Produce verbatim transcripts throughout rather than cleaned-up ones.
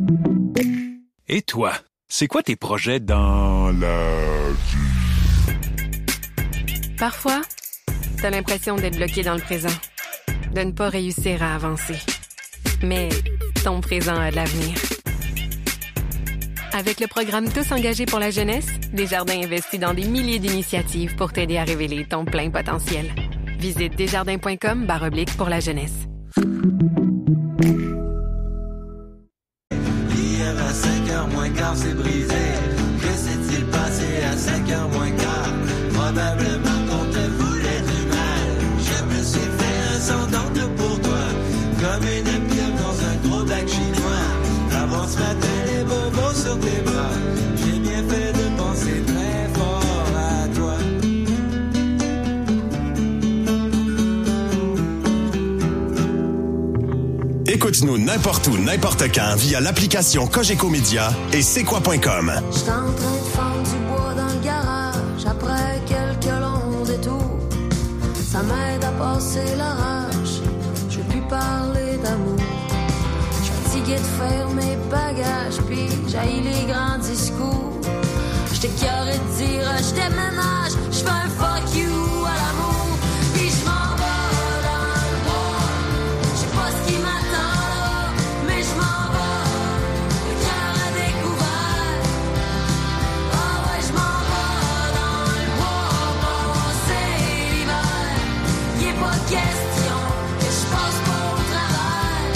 Et toi, c'est quoi tes projets dans la vie? Parfois, t'as l'impression d'être bloqué dans le présent, de ne pas réussir à avancer. Mais ton présent a de l'avenir. Avec le programme Tous engagés pour la jeunesse, Desjardins investit dans des milliers d'initiatives pour t'aider à révéler ton plein potentiel. Visite desjardins.com barre oblique pour la jeunesse. Hier à cinq heures moins quart, c'est brisé. Que s'est-il passé à cinq heures moins quart? Probablement qu'on te voulait du mal. Je me suis fait un sang d'ordre pour toi, comme une pieuvre dans un gros lac chinois. Avant ce matin, les bobos sur tes bras. J'ai bien fait de penser très fort à toi. Écoute-nous n'importe où, n'importe quand via l'application Cogeco Média et c'est quoi point com. J'étais en train de fendre du bois dans le garage après quelques longs détours. Ça m'aide à passer l'orage. Je veux plus parler d'amour. Je suis fatigué de faire mes bagages, puis j'haïs les grands discours. J'étais curé de dire je déménage, je fais un fuck you à l'amour. Puis je m'en vais dans le bois. Je sais pas ce qui m'attend là, mais je m'en vais. Le cœur à découvert. Ah ouais, je m'en vais dans le bois passer l'hiver. Y'est pas question que je passe pas au travail.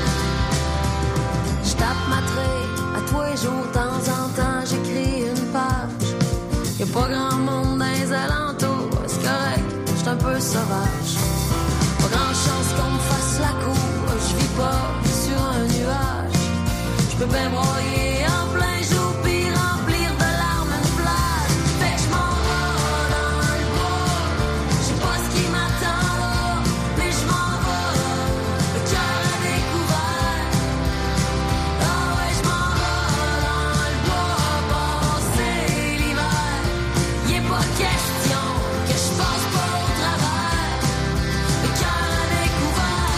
Je tape ma traite à tous les jours, de temps en temps j'écris une page. Y'a pas grand monde dans les alentours, c'est correct, j'suis un peu sauvage. Pas grand chance qu'on me fasse la cour, j'vis pas sur un nuage. J'peux bien broyer en plein jour pis remplir de larmes une plage. Fait que j'm'en vais dans le bois, j'sais pas ce qui m'attend là, mais j'm'en vais, le cœur à découvert. Ah ouais, j'm'en vais dans le bois passer l'hiver. Y'est pas question que je passe pas au travers, le cœur à découvert.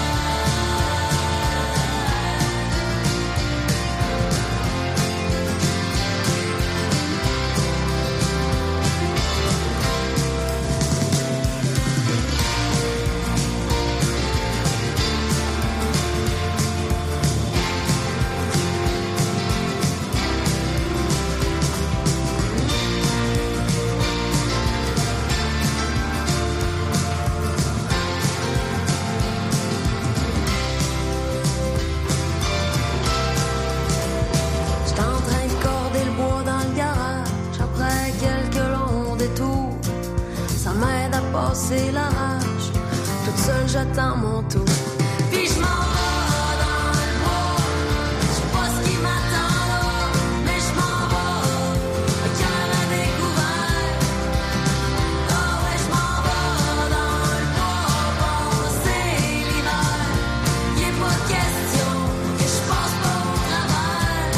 J'étais en train de corder le bois dans le garage après quelques longs détours. Ça m'aide à passer la rage. Toute seule j'attends mon tour. Puis je m'en vais dans le bois. Je sais pas ce qui m'attend là, mais je m'en vais. Le cœur à découvert. Ah ouais, je m'en vais dans le bois passer l'hiver. Y'est pas question que je passe pas au travers.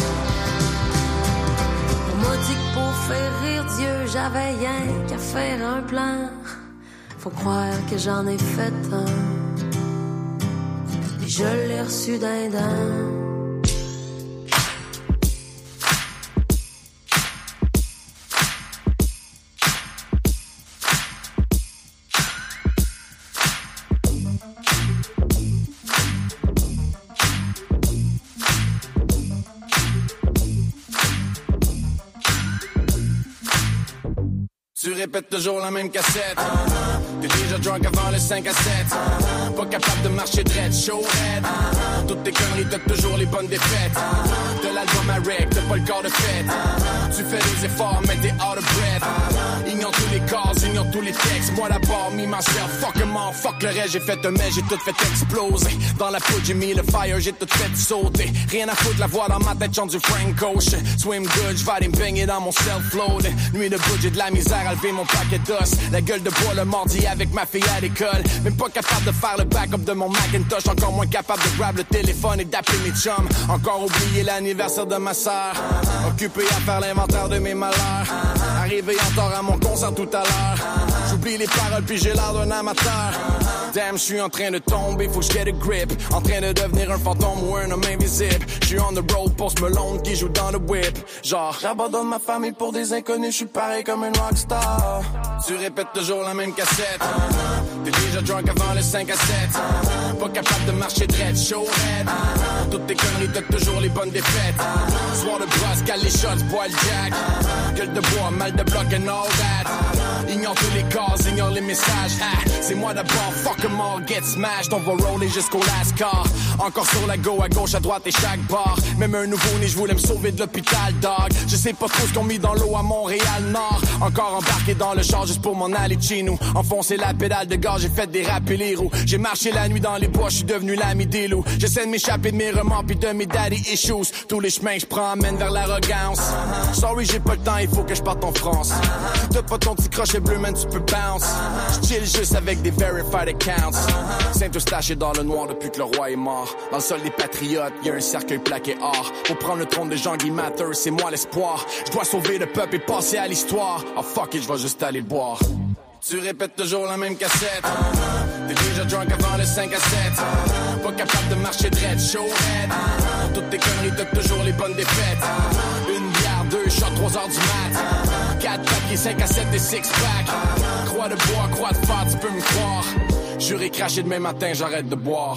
On m'a dit que pour faire rire Dieu, j'avais rien qu'à faire un plan. Faut croire que j'en ai fait un, et je l'ai reçu d'un dent. Tu répètes toujours la même cassette. T'es déjà drunk avant le cinq à sept. Pas capable de marcher dread, show head. Toutes tes conneries, t'as toujours les bonnes défaites. De l'album à rec, t'as pas le corps de fête. Tu fais des efforts, mais t'es out of breath. Ignore tous les calls, ignore tous les textes. Moi d'abord, me myself, fuck em all, fuck le reste. J'ai fait un mais j'ai tout fait exploser. Dans la poudre, j'ai mis le fire, j'ai tout fait sauter. Rien à foutre, la voix dans ma tête chante du Frank Ocean. Swim good, j'vais aller me baigner dans mon self-load. Nuit de bout, j'ai de la misère à lever mon paquet d'os. La gueule de bois le mardi avec ma fille à l'école. Même pas capable de faire le backup de mon Macintosh. Encore moins capable de grab le téléphone et d'appeler mes chums. Encore oublié l'anniversaire de ma sœur. Occupé à faire l'inventaire de mes malheurs. Arrivé en tort à mon concert tout à l'heure. J'oublie les paroles puis j'ai l'air d'un amateur. Damn, je suis en train de tomber, faut que je get a grip. En train de devenir un fantôme ou un homme invisible. Je suis on the road, Post Malone qui joue dans le whip. Genre, j'abandonne ma famille pour des inconnus, je suis pareil comme un rockstar. Tu répètes toujours la même cassette. Uh-huh. T'es déjà drunk avant le cinq à sept. Uh-huh. Pas capable de marcher dread, show head. Uh-huh. Toutes tes conneries, t'as toujours les bonnes défaites. Uh-huh. Soir de brosse, cale les shots, bois le jack. Uh-huh. Gueule de bois, mal de bloc and all that. Uh-huh. Ignore tous les cases, ignore les messages. Ah, c'est moi d'abord, fuck em all, get smashed. On va roller jusqu'au last car. Encore sur la go, à gauche, à droite et chaque bar. Même un nouveau-né, je voulais me sauver de l'hôpital, dog. Je sais pas trop ce qu'on mis dans l'eau à Montréal-Nord. Encore embarqué dans le char juste pour m'en aller de chez nous. Enfoncer la pédale de gaz, j'ai fait déraper les roues. J'ai marché la nuit dans les bois, je suis devenu l'ami des loups. J'essaie de m'échapper de mes remords pis de mes daddy issues. Tous les chemins que je prends mènent vers l'arrogance. Uh-huh. Sorry, j'ai pas le temps, il faut que je parte en France. Uh-huh. T'as pas ton petit crochet bleu, man, tu peux bounce. Uh-huh. J'chill juste avec des verified accounts. Uh-huh. Saint-Eustache est dans le noir depuis que le roi est mort. Dans le sol des patriotes, y'a un cercueil plaqué or. Pour prendre le trône de Jean-Guy Matter, c'est moi l'espoir. Je dois sauver le peuple et passer à l'histoire. Oh fuck it, je vais juste aller boire. Tu répètes toujours la même cassette. Uh-huh. T'es déjà drunk avant le cinq à sept. Uh-huh. Pas capable de marcher dread, show head. Uh-huh. Toutes tes conneries, t'as toujours les bonnes défaites. Uh-huh. Une bière, deux shots, trois heures du mat. Uh-huh. Quatre papiers, cinq à sept et six pack. Uh-huh. Croix de bois, croix de fer, tu peux me croire. Juré craché demain matin, j'arrête de boire.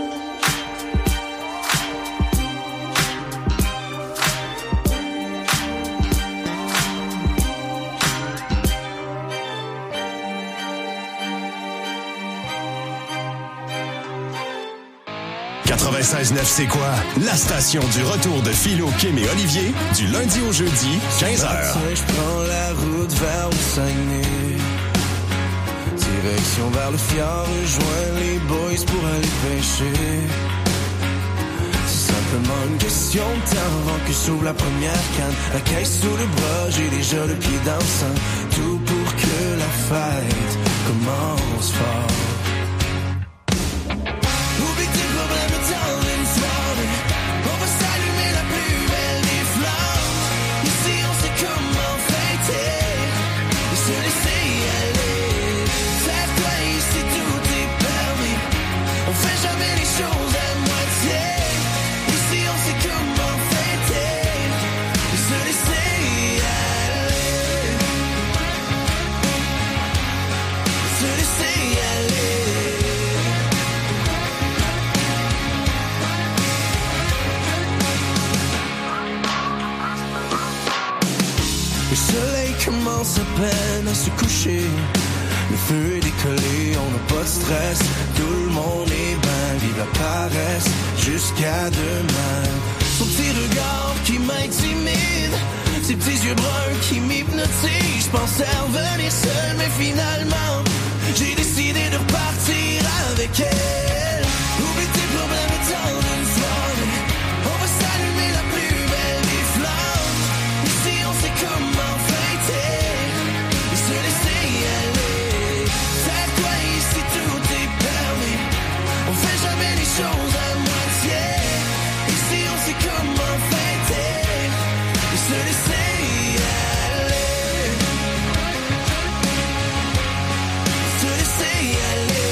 quatre-vingt-seize neuf, c'est quoi? La station du retour de Philo, Kim et Olivier, du lundi au jeudi, quinze heures. Je prends la route vers le Saguenay. Direction vers le fjord, rejoindre les boys pour aller pêcher. C'est simplement une question de temps avant que s'ouvre la première canne. La caisse sous le bras, j'ai déjà le pied dans le sang. Tout pour que la fête commence fort. Commence à peine à se coucher. Le feu est décollé, on n'a pas de stress. Tout le monde est bien, vive la paresse jusqu'à demain. Son petit regard qui m'intimide, ses petits yeux bruns qui m'hypnotisent. Je pensais revenir seul, mais finalement j'ai décidé de repartir avec elle. Oublie tes problèmes et tant d'une soirée. On va s'allumer la plus belle des flammes. Ici on sait comment choses à moitié. Ici on sait comment fêter et se laisser aller. Se laisser aller.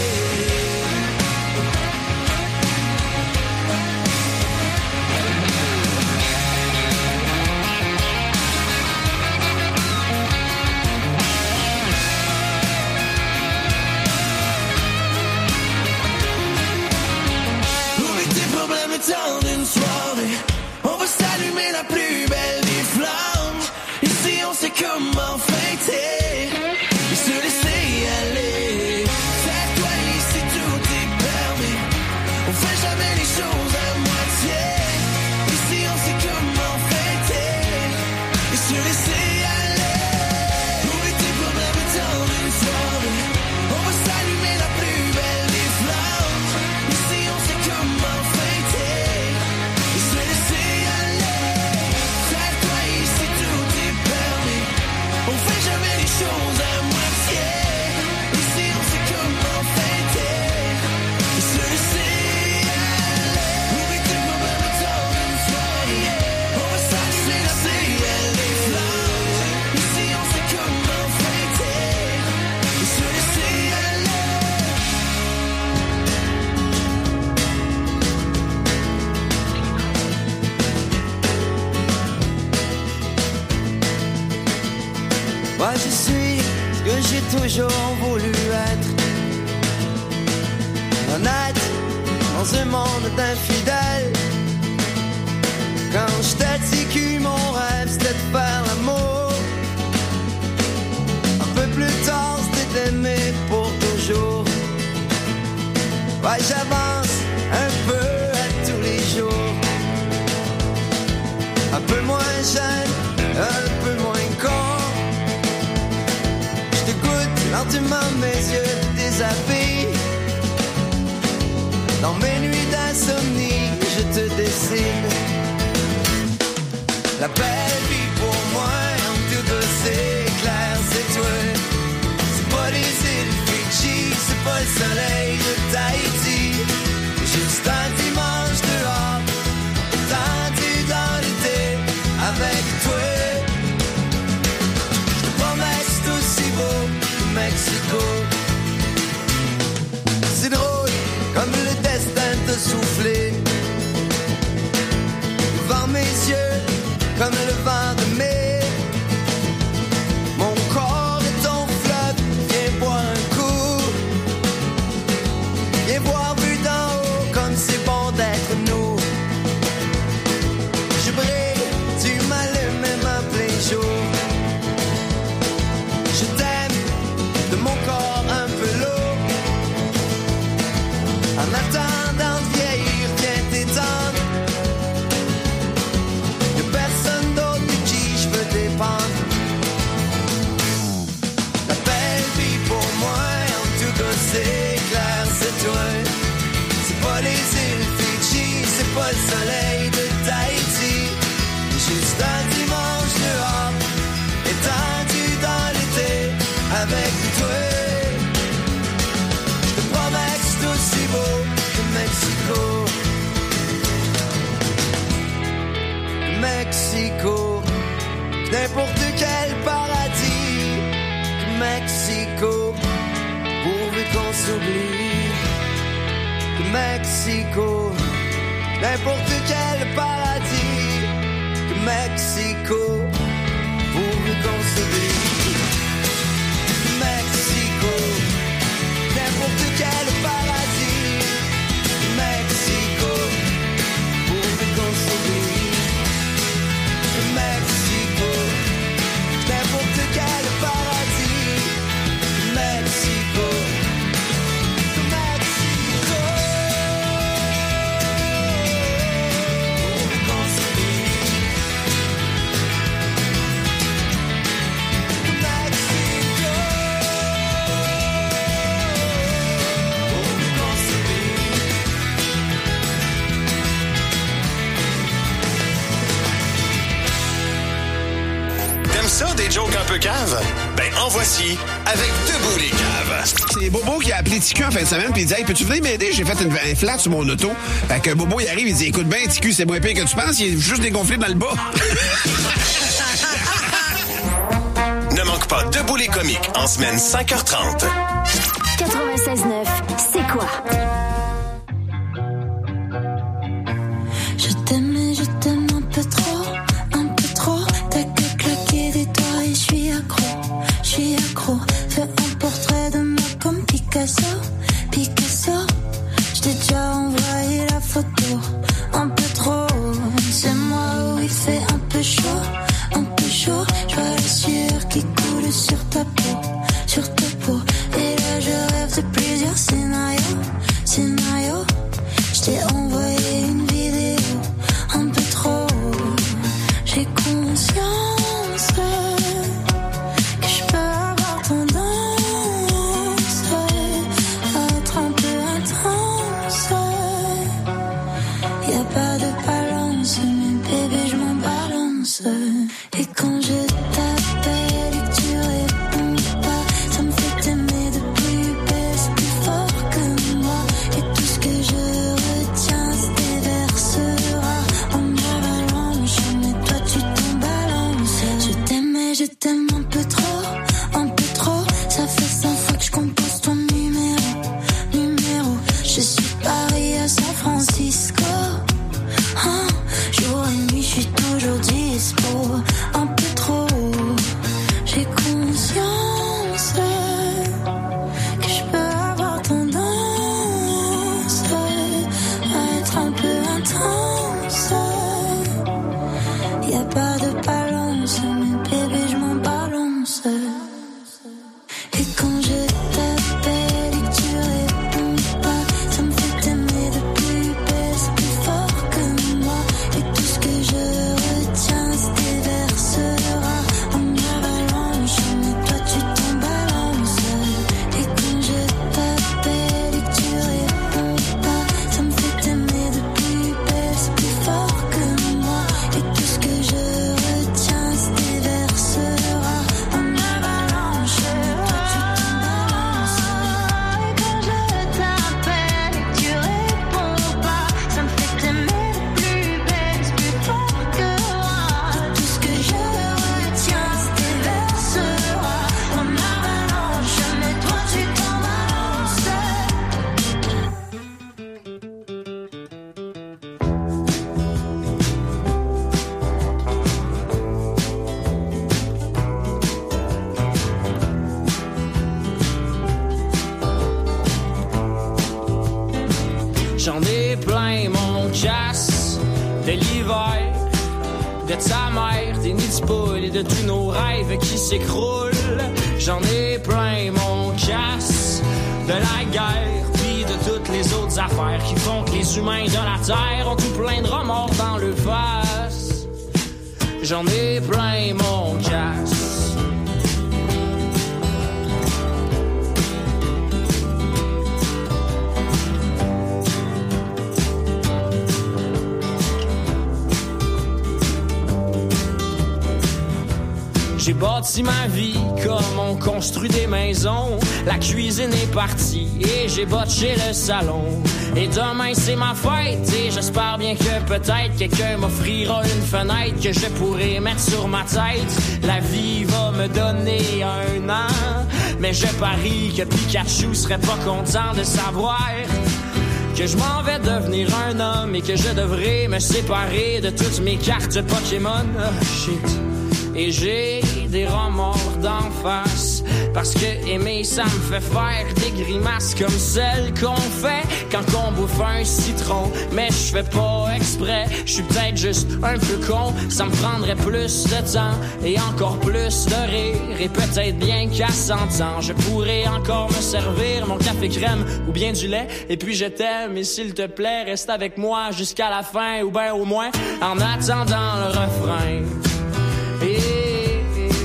Temps d'une soirée, on va s'allumer la plus belle des flammes. Ici on sait comment fêter et se laisser aller. Fais-toi ici tout est permis. On fait jamais les choses à moitié. Ici on sait comment fêter et se laisser aller. Oublie tes problèmes et temps d'une soirée. On va s'allumer la plus belle des flammes. Ici on sait comment fêter. Choses à moitié. Ici on sait comment fêter et se laisser aller. Oublie tes problèmes et temps d'une soirée. On va s'allumer la ciel des flammes. Ici on sait comment fêter et se laisser aller. Moi je suis ce que j'ai toujours voulu être. Honnête dans un monde d'infidèles. Quand j'étais ticu, mon rêve c'était de faire l'amour. Un peu plus tard c'était d'aimer pour toujours. Ouais, j'avance un peu à tous les jours. Un peu moins jeune, un peu moins con. Je te goûte lentement, mes yeux te déshabillent. Dans mes nuits d'insomnie, je te dessine. La belle vie pour moi, en tout de c'est clair, c'est toi. C'est pas les îles Fidji, c'est pas le soleil de Tahiti. Juste un dimanche dehors, étendu dans l'été, avec toi. Je te promets que c'est aussi beau que Mexico. C'est drôle, comme le destin te soufflé devant mes yeux, comme le vent de mai. Mon corps est ton fleuve, viens boire un coup. Viens voir vu d'en haut, comme c'est bon d'être nous. Je brille, tu m'allumes même en plein jour. Je t'aime, de mon corps un peu lourd. En attendant de vieillir, viens t'étendre. Y'a personne d'autre de qui je veux dépendre. La belle vie pour moi, en tout cas c'est clair, c'est toi. C'est pas les îles Fidji, c'est pas le soleil de Tahiti. Juste un dimanche dehors, étendu dans l'été, avec toi. Je te promets que c'est aussi beau que Mexico. Mexico, n'importe quel paradis. Mexico, pourvu qu'on s'oublie. Mexico, n'importe quel paradis. Mexico, pourvu qu'on s'oublie. Mexico, n'importe quel paradis. Mexico, pourvu qu'on s'oublie. Mexico, n'importe quel paradis. Mexico, Mexico, pourvu qu'on s'oublie. Mexico, pourvu qu'on s'oublie. T'aimes ça, des jokes un peu caves? Ben, en voici avec Debout les caves. C'est Bobo qui a appelé T Q en fin de semaine puis il dit « Hey, peux-tu venir m'aider? J'ai fait une, un flat sur mon auto. » Fait que Bobo, il arrive, il dit « Écoute bien, T Q, c'est moins pire que tu penses, il est juste dégonflé dans le bas. » Ne manque pas Debout les comiques en semaine cinq heures trente. quatre-vingt-seize neuf, c'est quoi? Je t'aime et je t'aime un peu trop, un peu trop. T'as que claquer des doigts et je suis accro, je suis accro. Fais un portrait de moi comme Picasso, Picasso. Je t'ai déjà envoyé la photo, un peu trop. C'est moi où il fait un peu chaud, un peu chaud. Je vois la sueur qui coule sur ta peau, sur ta peau. Et là je rêve de plusieurs scénarios, scénarios. Je t'ai envoyé une vidéo, un peu trop. J'ai conscience que je peux avoir tendance à être un peu intense. Y'a pas de balance, mais bébé je m'en balance. Et quand je t'appelle et que tu réponds pas, ça me fait t'aimer de plus belle, c'est plus fort que moi. Et tout ce que je retiens, c'est tes versera en avalanche. Mais toi tu t'en balances. Je t'aime et je t'aime un peu trop, un peu trop. Ça fait cent fois que je compose ton numéro, numéro. Je suis Paris à San Francisco. Hein, jour et nuit, je suis toujours dispo. Un peu trop. l'hiver, de ta mère, des nids de poules et de tous nos rêves qui s'écroulent. J'en ai plein mon casse de la guerre, puis de toutes les autres affaires qui font que les humains de la terre ont tout plein de remords dans le face. J'en ai plein mon casse. J'ai bâti ma vie comme on construit des maisons. La cuisine est partie et j'ai botché le salon. Et demain c'est ma fête et j'espère bien que peut-être quelqu'un m'offrira une fenêtre que je pourrai mettre sur ma tête. La vie va me donner un an, mais je parie que Pikachu serait pas content de savoir que je m'en vais devenir un homme et que je devrais me séparer de toutes mes cartes Pokémon. Oh, shit. Et j'ai des remords d'en face, parce que aimer ça me fait faire des grimaces comme celles qu'on fait quand on bouffe un citron. Mais je fais pas exprès, je suis peut-être juste un peu con. Ça me prendrait plus de temps et encore plus de rire. Et peut-être bien qu'à cent ans je pourrais encore me servir mon café crème ou bien du lait. Et puis je t'aime et s'il te plaît reste avec moi jusqu'à la fin, ou ben au moins en attendant le refrain. Et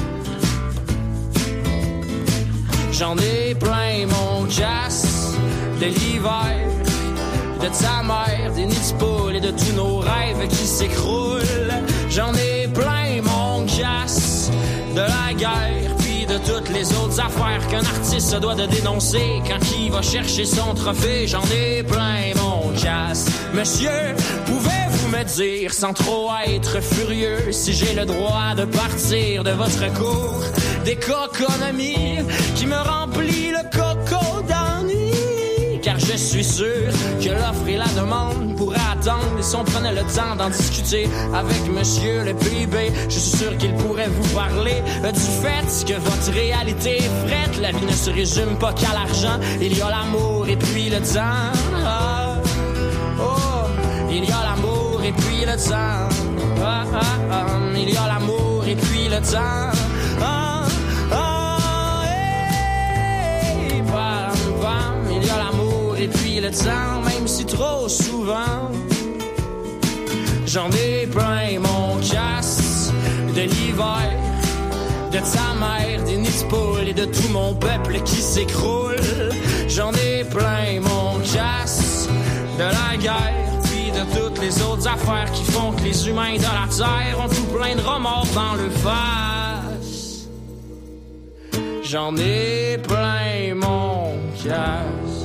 j'en ai plein mon casse de l'hiver, de ta mère, des nids de poules et de tous nos rêves qui s'écroulent. J'en ai plein mon casse de la guerre, puis de toutes les autres affaires qu'un artiste se doit de dénoncer quand il va chercher son trophée. J'en ai plein mon casse. Monsieur, pouvez-vous me dire sans trop être furieux si j'ai le droit de partir de votre cours d'économie qui me remplit le coco d'ennui? Car je suis sûr que l'offre et la demande pourraient attendre. Et si on prenait le temps d'en discuter avec monsieur le P I B, je suis sûr qu'il pourrait vous parler du fait que votre réalité est frette. La vie ne se résume pas qu'à l'argent, il y a l'amour et puis le temps. Ah, oh, il y a l'amour et puis le temps. Ah, ah, ah, il y a l'amour et puis le temps. Ah, ah, hey, bam, bam, il y a l'amour et puis le temps, même si trop souvent j'en ai plein mon casse de l'hiver, de ta mère, des nids de poules et de tout mon peuple qui s'écroule. J'en ai plein mon casse de la guerre, puis de toutes les autres affaires qui font que les humains de la terre ont tout plein de remords dans le face. J'en ai plein mon casse.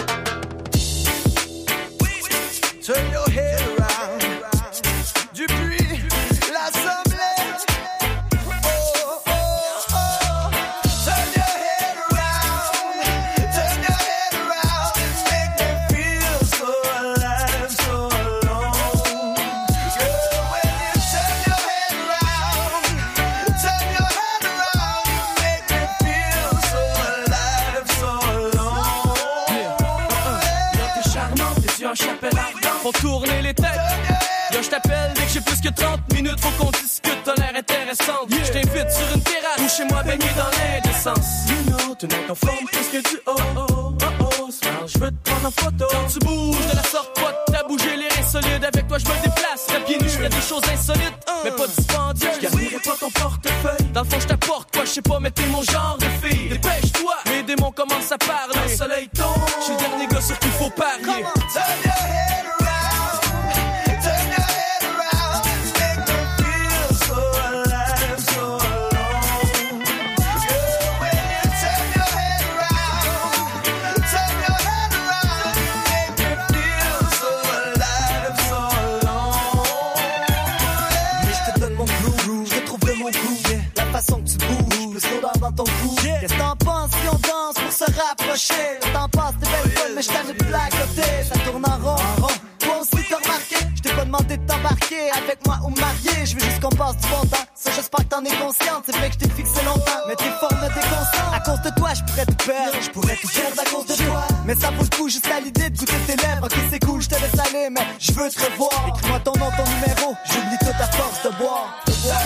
Turn your head around. Dupuis, l'Assemblée. Oh, oh, oh. Turn your head around. Turn your head around. Make me feel so alive, so alone. Girl, when you turn your head around, turn your head around. You make me feel so alive, so alone. Yeah, uh-uh. Yo, t'es charmante, t'es sur un chapelle ardent. Faut tourner les têtes. Yo, je t'appelle dès que j'ai plus que trente minutes. Faut qu'on discute, t'as l'air intéressante. Yeah. Je t'invite sur une terrasse ou chez moi baigné dans l'indécence. You know, tonight on forme plus que du oh oh oh oh. Smile, je veux te prendre en photo. Quand tu bouges de la sorte, pas t'as bougé les reins solides. Avec toi, je me déplace. Rap pieds nus, je fais des choses insolites, uh. mais pas dispendieuses. Je garnirai pas ton portefeuille. Dans le fond, je t'apporte quoi, je sais pas, mais t'es mon genre de fille. Dépêche-toi, mes démons commencent à parler. Quand le soleil tombe, je suis le dernier gars sur qui faut parier. Turn your head around. Ton cou. Yeah. Qu'est-ce que t'en penses si on danse pour se rapprocher? Le temps passe, t'es belle folle, mais je t'aime de placoter. Ça tourne en rond, en rond. Toi aussi t'as remarqué, je t'ai pas demandé de t'embarquer avec moi ou marier. Je veux juste qu'on passe du bon temps. Ça, j'espère que t'en es consciente. C'est vrai que je t'ai fixé longtemps, mais t'es forme de déconsciente. À cause de toi, je pourrais te perdre. Je pourrais te perdre à cause de toi. Mais ça vaut le coup juste à l'idée de goûter tes lèvres. Ok, c'est cool, je te laisse aller, mais je veux te revoir. Écris-moi ton nom, ton numéro, j'oublie toute à force de boire. De boire.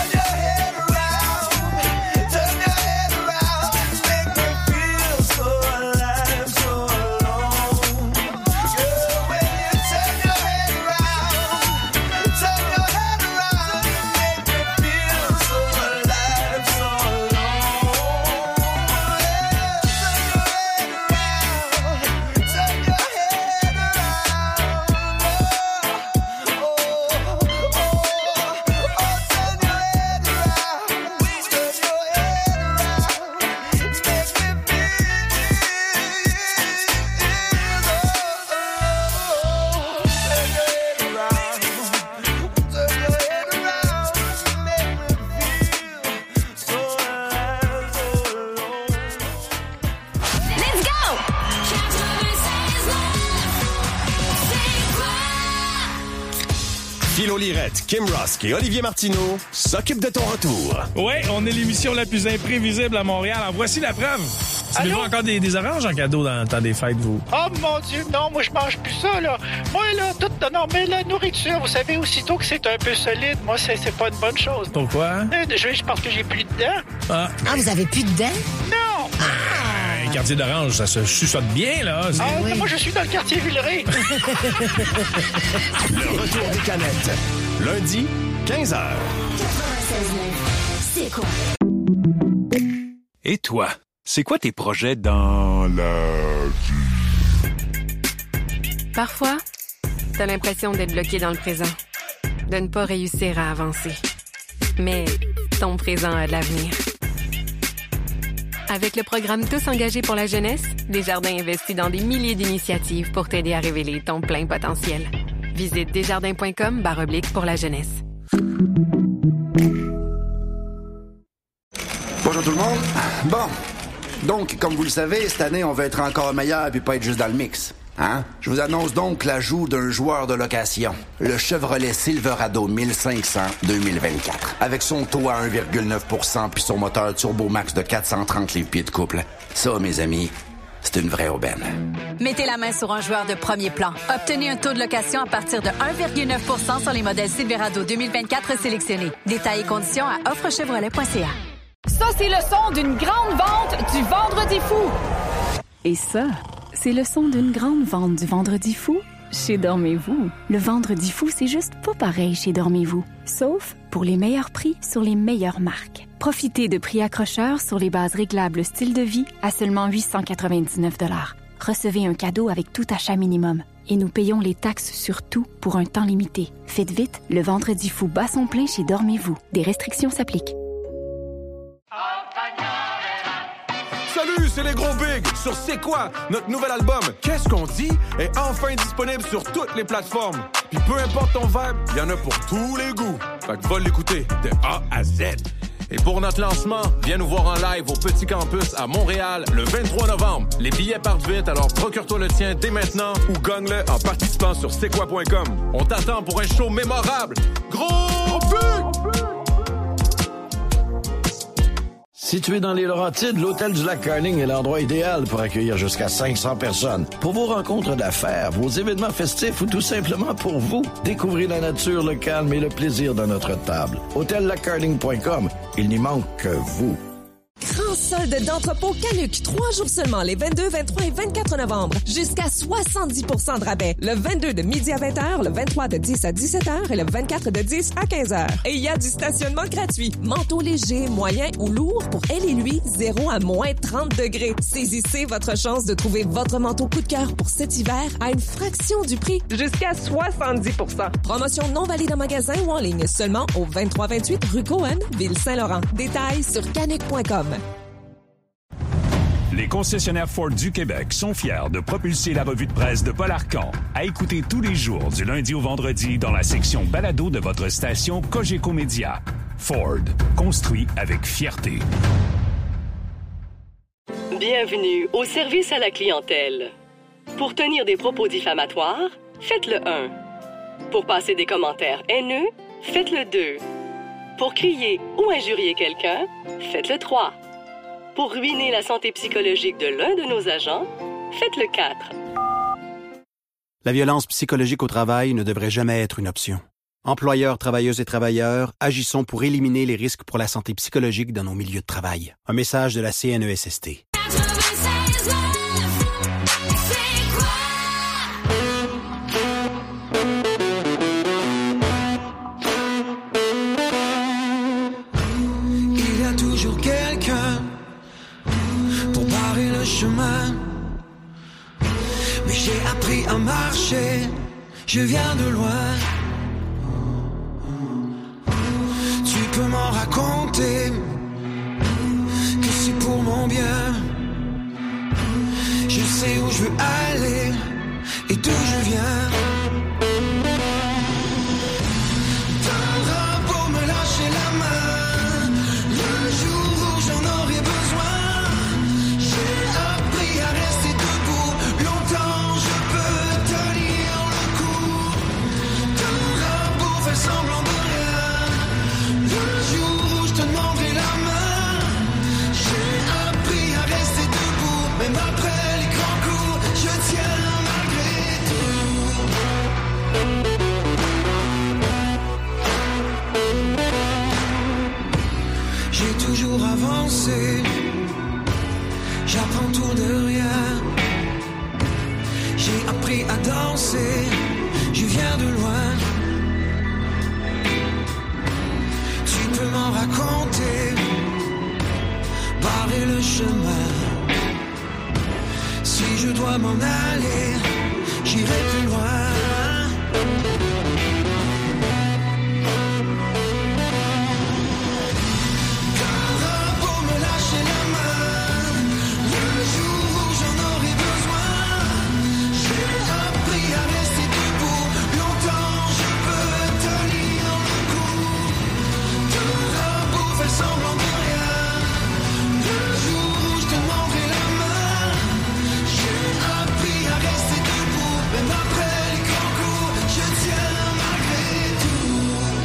Philo Lirette, Kim Rusk et Olivier Martineau s'occupent de ton retour. Oui, on est l'émission la plus imprévisible à Montréal. Alors, voici la preuve. Avez-vous encore des, des oranges en cadeau dans le temps des fêtes, vous? Oh mon Dieu, non, moi je mange plus ça, là. Moi, là, tout, non, mais la nourriture, vous savez, aussitôt que c'est un peu solide, moi, c'est, c'est pas une bonne chose. Pourquoi? Euh, je, je pense que j'ai plus de dents. Ah, ah vous avez plus de dents? Non! Ah. Un quartier d'orange, ça se chuchote bien, là. Ah, oui. Moi, je suis dans le quartier Villeray. Le retour des canettes. Lundi, quinze heures. C'est quoi? Et toi, c'est quoi tes projets dans la vie? Parfois, t'as l'impression d'être bloqué dans le présent, de ne pas réussir à avancer. Mais ton présent a de l'avenir. Avec le programme Tous engagés pour la jeunesse, Desjardins investit dans des milliers d'initiatives pour t'aider à révéler ton plein potentiel. Visite desjardins.com barre oblique pour la jeunesse. Bonjour tout le monde. Bon, donc, comme vous le savez, cette année, on veut être encore meilleur puis pas être juste dans le mix. Hein? Je vous annonce donc l'ajout d'un joueur de location, le Chevrolet Silverado mille cinq cents deux mille vingt-quatre. Avec son taux à un virgule neuf pour cent puis son moteur Turbo Max de quatre cent trente livres-pieds de couple. Ça, mes amis, c'est une vraie aubaine. Mettez la main sur un joueur de premier plan. Obtenez un taux de location à partir de un virgule neuf pour cent sur les modèles Silverado deux mille vingt-quatre sélectionnés. Détails et conditions à offre chevrolet point c a. Ça, c'est le son d'une grande vente du Vendredi fou. Et ça, c'est le son d'une grande vente du Vendredi fou chez Dormez-vous. Le Vendredi fou, c'est juste pas pareil chez Dormez-vous. Sauf pour les meilleurs prix sur les meilleures marques. Profitez de prix accrocheurs sur les bases réglables style de vie à seulement huit cent quatre-vingt-dix-neuf dollars. Recevez un cadeau avec tout achat minimum. Et nous payons les taxes sur tout pour un temps limité. Faites vite, le Vendredi fou bat son plein chez Dormez-vous. Des restrictions s'appliquent. Salut, c'est les gros bigs sur C'est quoi? Notre nouvel album Qu'est-ce qu'on dit est enfin disponible sur toutes les plateformes. Puis peu importe ton vibe, il y en a pour tous les goûts. Fait que va l'écouter de A à Z. Et pour notre lancement, viens nous voir en live au Petit Campus à Montréal le vingt-trois novembre. Les billets partent vite, alors procure-toi le tien dès maintenant ou gagne-le en participant sur c'est quoi point com. On t'attend pour un show mémorable. Gros but! Situé dans les Laurentides, l'Hôtel du Lac Carling est l'endroit idéal pour accueillir jusqu'à cinq cents personnes. Pour vos rencontres d'affaires, vos événements festifs ou tout simplement pour vous, découvrez la nature, le calme et le plaisir dans notre table. hôtel lac carling point com, il n'y manque que vous. Grand solde d'entrepôt Canuck. Trois jours seulement, les vingt-deux, vingt-trois et vingt-quatre novembre. Jusqu'à soixante-dix pour cent de rabais. Le vingt-deux de midi à vingt heures, le vingt-trois de dix à dix-sept heures et le vingt-quatre de dix à quinze heures. Et il y a du stationnement gratuit. Manteau léger, moyen ou lourd pour elle et lui, zéro à moins trente degrés. Saisissez votre chance de trouver votre manteau coup de cœur pour cet hiver à une fraction du prix. Jusqu'à soixante-dix pour cent. Promotion non valide en magasin ou en ligne. Seulement au vingt-trois vingt-huit rue Cohen, Ville-Saint-Laurent. Détails sur canuck point com. Les concessionnaires Ford du Québec sont fiers de propulser la revue de presse de Paul Arcand à écouter tous les jours du lundi au vendredi dans la section balado de votre station Cogeco Média. Ford, construit avec fierté. Bienvenue au service à la clientèle. Pour tenir des propos diffamatoires, faites le un. Pour passer des commentaires haineux, faites le deux. Pour crier ou injurier quelqu'un, faites le trois. Pour ruiner la santé psychologique de l'un de nos agents, faites le quatre. La violence psychologique au travail ne devrait jamais être une option. Employeurs, travailleuses et travailleurs, agissons pour éliminer les risques pour la santé psychologique dans nos milieux de travail. Un message de la C N E S S T. Il y a toujours quelqu'un pour barrer le chemin. Mais j'ai appris à marcher, je viens de loin. Tu peux m'en raconter que c'est pour mon bien. Je sais où je veux aller et d'où je viens. T'auras beau me lâcher la main, le jour où j'en aurai besoin. J'ai appris à rester debout, longtemps je peux tenir le coup. T'auras beau faire semblant de rien, le jour où je te demanderai la main. J'ai appris à rester debout, même après les grands coups, je tiens malgré tout. J'ai toujours avancé, j'apprends tout de rien. J'ai appris à danser, je viens de loin. Tu peux m'en raconter, barrer le chemin. Si je dois m'en aller, j'irai plus loin. T'auras beau me lâcher la main, le jour où j'en aurai besoin. J'ai appris à rester debout, longtemps je peux tenir le coup. T'auras beau faire semblant de rien, le jour où je te demanderai la main. J'ai appris à rester debout, même après les grands coups, je tiens malgré tout.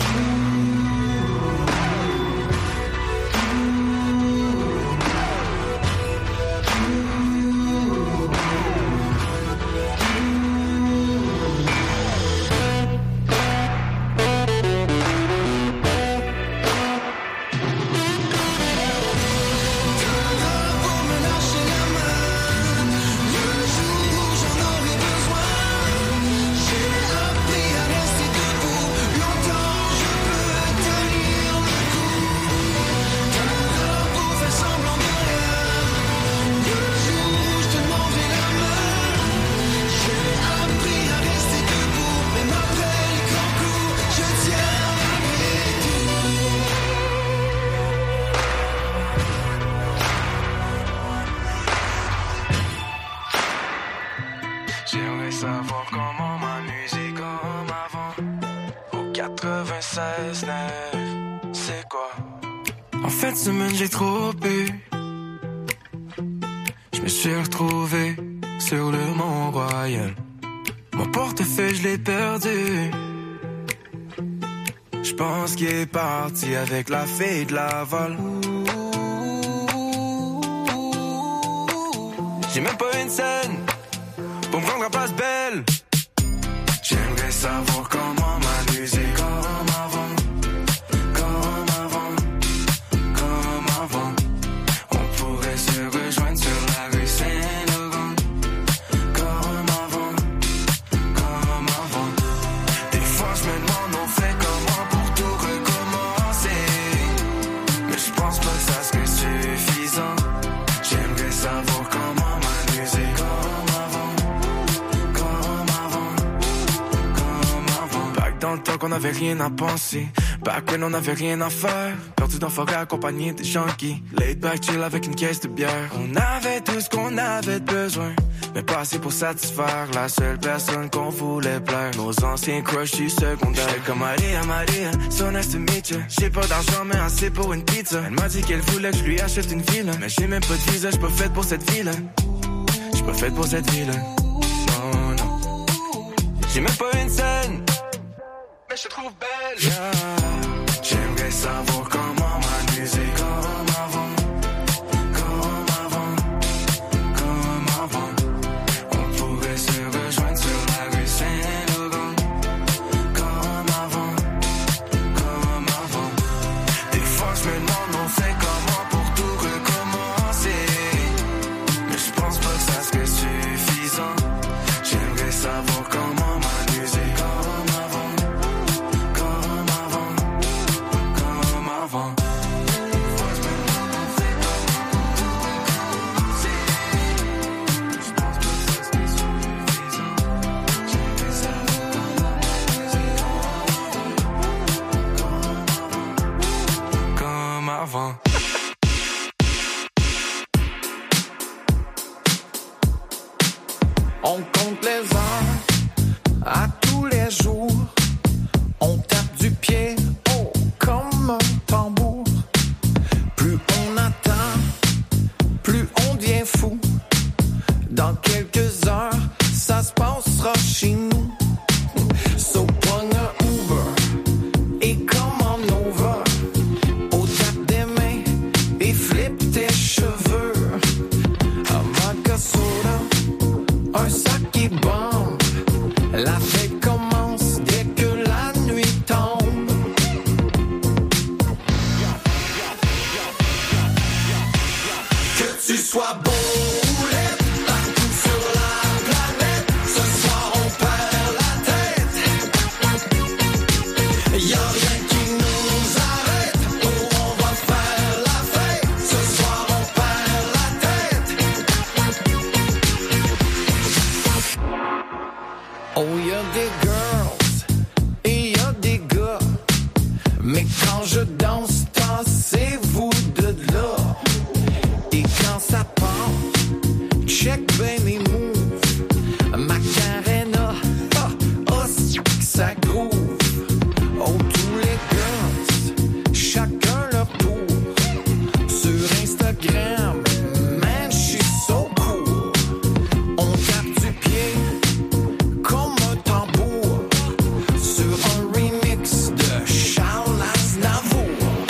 J'aimerais savoir comment m'amuser comme avant. Au quatre-vingt-seize neuf, c'est quoi? En fin de semaine, j'ai trop bu. Je me suis retrouvé sur le Mont Royal. Mon portefeuille, je l'ai perdu. Je pense qu'il est parti avec la fille de Laval. J'ai même pas une scène pour me rendre à Place Belle. J'aimerais savoir comment m'amuser comme avant. Comme avant, comme avant. On pourrait se rejoindre sur la rue Saint-Laurent. Comme avant, comme avant. Des fois je me demande on fait comment pour tout recommencer. Mais je pense pas que ça serait suffisant. J'aimerais savoir comment m'amuser comme avant. Comme avant, comme avant. Back dans le temps qu'on avait rien à penser. Back when on avait rien à faire. Perdu dans forêt accompagné des junkies. Laid back chill avec une caisse de bière. On avait tout ce qu'on avait besoin, mais pas assez pour satisfaire la seule personne qu'on voulait plaire. Nos anciens crushs du secondaire. J'étais comme Maria, Maria, so nice to meet you. J'ai pas d'argent mais assez pour une pizza. Elle m'a dit qu'elle voulait que je lui achète une ville. Mais j'ai même pas de visa, j'suis pas faite pour cette ville. J'suis pas faite pour cette ville. Non, non. J'ai même pas une scène, mais je te trouve belle. Yeah. J'aimerais savoir comment m'amuser comme avant. Comme avant, comme avant. On pourrait se rejoindre sur la rue avant. On compte les heures à tous les jours. On tape du pied, oh, comme un tambour. Plus on attend, plus on devient fou. Dans quelques heures, ça se passera chez nous. So prends un Uber et commande over. Au tape des mains et flippe tes cheveux. Un vodka soda, un sac qui bombe. La fête commence dès que la nuit tombe. Que tu sois beau ou laid, partout sur la planète, ce soir on perd la tête. Y'a rien qui nous arrête, oh on va faire la fête. Ce soir on perd la tête. Oh y'a des girls et y'a des gars, mais quand je danse, dansez-vous de là. Et quand ça part, check ben mes moves. Macarena, ah, oh, ça groove. Oh, tous les girls, chacun leur tour. Sur Instagram, man, j'suis so cool. On tape du pied comme un tambour. Sur un remix de Charles Aznavour.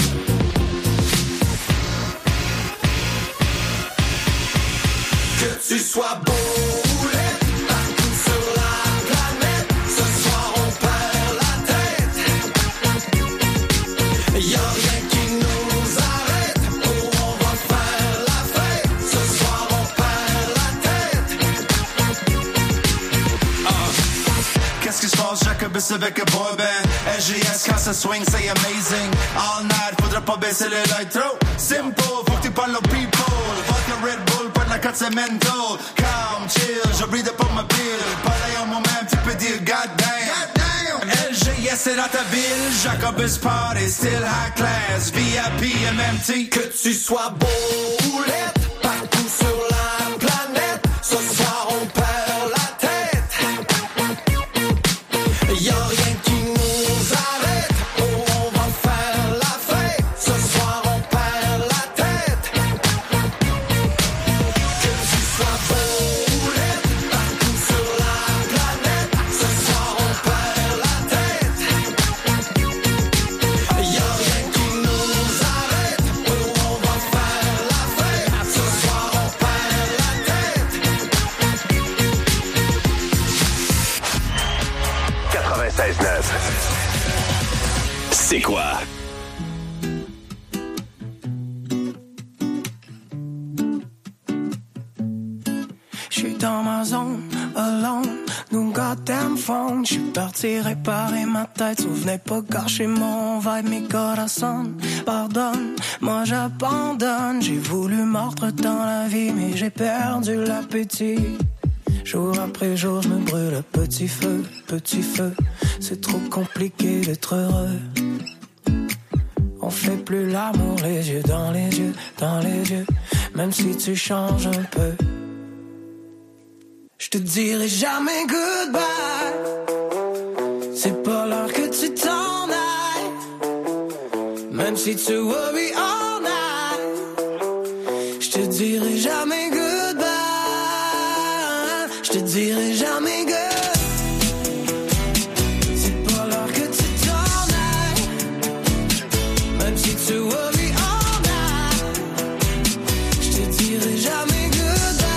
Que tu sois beau ou laid, partout sur la planète, ce soir on perd la tête. Y'a rien qui nous arrête, oh on va faire la fête. Ce soir on perd la tête. Ah. Qu'est-ce qui se passe, Jacobus avec un boy band? L G S quand ça swing, c'est amazing. All night, faudra pas baisser les lights trop. Simple, faut que tu parles aux people. Vodka Red Bull, pas de la cote, c'est mental. Calm, chill, je bride pas ma pile. Pareil en moi-même, tu peux dire goddamn. L G S c'est dans ta ville, Jacobus party, still high class. V I P, M M T. Que tu sois beau ou laid, partout sur la planète, ce soir on perd la tête. Y'a rien qui nous arrête, oh on va faire la fête. Ce soir on perd la tête. Que tu sois beau ou laid, partout sur la planète, ce soir on perd la tête. Y'a rien qui nous arrête, oh on va faire la fête. Ce soir on perd la tête. quatre-vingt-seize neuf. C'est quoi? J'suis dans ma zone, alone, no goddamn phone. J'suis parti réparer ma tête, souvenez pas gâcher mon vibe, mes corazones. Pardonne, moi j'abandonne. J'ai voulu mordre dans la vie, mais j'ai perdu l'appétit. Jour après jour, je me brûle, petit feu, petit feu. C'est trop compliqué d'être heureux. On fait plus l'amour, les yeux dans les yeux, dans les yeux. Même si tu changes un peu, je te dirai jamais goodbye. C'est pas l'heure que tu t'en ailles. Même si tu worry all night, je te dirai jamais goodbye. Je te dirai jamais goodbye. C'est pas l'heure que tu t'en ailles. Même si tu worry all night, je te dirai jamais goodbye.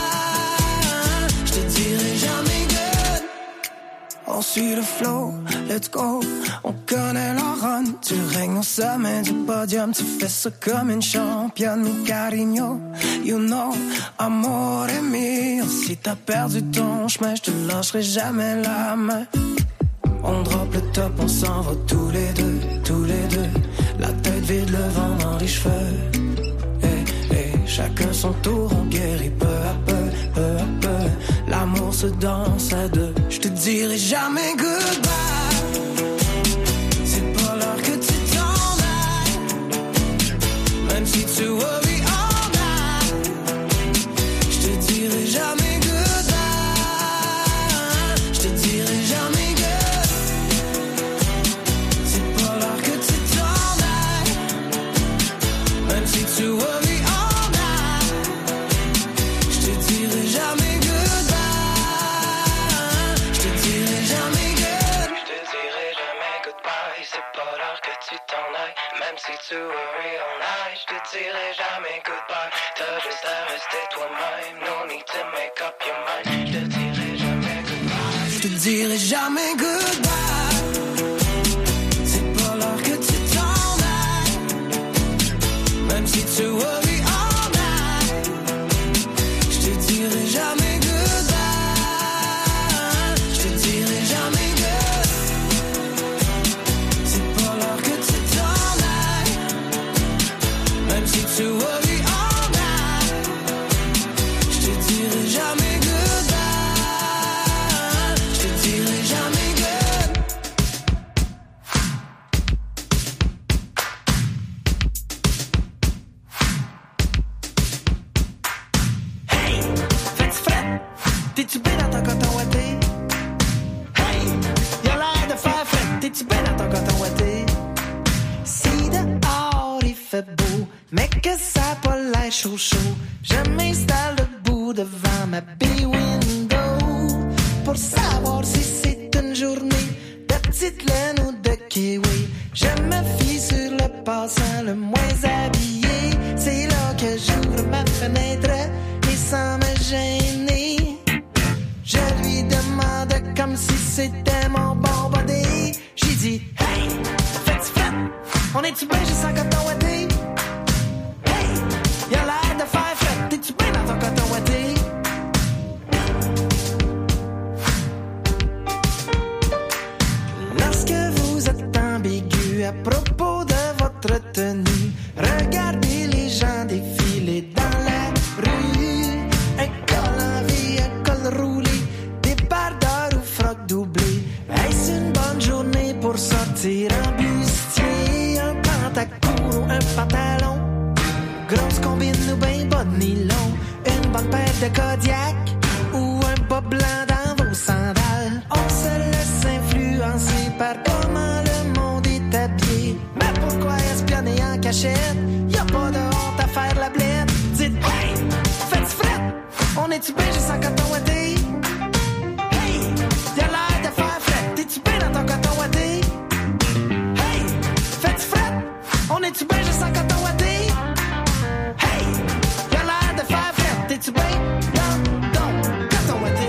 Je te dirai jamais good. On suit le flow, let's go. On connaît la run. Tu règnes au sommet du podium. Tu fais ça comme une championne, mi cariño. You know, amore mio. Si t'as perdu ton chemin, je te lâcherai jamais la main. On drop le top, on s'en va tous les deux, tous les deux. La tête vide, le vent dans les cheveux. Hey, hey, chacun son tour, on guérit peu à peu, peu à peu. L'amour se danse à deux. Je te dirai jamais goodbye. C'est pas l'heure que tu t'en ailles. tu t'en ailles, même si tu worry all night. Je te dirai jamais goodbye, t'as juste à rester toi-même. No need to make up your mind. Je te dirai jamais goodbye. Je te dirai jamais goodbye. C'est pas l'heure que tu t'en ailles, même si tu worry all night. Je te dirai jamais goodbye. Je te dirai jamais goodbye. C'est pas l'heure que tu t'en ailles, même si tu worry all night. Je te dirai jamais goodbye. Je te dirai jamais good. Hey, fais-tu fret? T'es-tu bien dans ton coton ouaté? Hey, y'a l'air de faire fret. T'es-tu bien dans ton coton ouaté? Si dehors il fait beau, mais que ça a pas l'air chaud chaud, je m'installe debout devant ma bay window pour savoir si c'est une journée de petite laine ou de kiwi. Je me fie sur le passant le moins habillé. C'est là que j'ouvre ma fenêtre et sans me gêner, je lui demande comme si c'était mon bon body. J'ai dit, hey, fais-tu fret? On est-tu bien juste en coton ouaté? Hey, y'a l'air de faire fret. T'es-tu bien dans ton coton ouaté? Lorsque vous êtes ambigu à propos de votre tenue, regardez les gens défiler dans la rue. Un col en V, un col roulé, des bardeurs ou frocs doublés. Est-ce une bonne journée pour sortir en bustier? Un pantacourt ou un pantalon, grosse combine ou ben bas de nylon, une bonne paire de Kodiak ou un bas blanc dans vos sandales. On se laisse influencer par comment le monde est habillé. Mais pourquoi espionner en cachette? Y'a pas de honte à faire la blette. Dites, hey, fais-tu fret? On est-tu bien juste en coton ouaté? Hey, y'a l'air de faire fret. T'es-tu bien dans ton coton ouaté? Hey, fais-tu fret? On est-tu bien juste en coton ouaté? Hey, y'a l'air de faire fret. T'es-tu bien dans ton coton ouaté?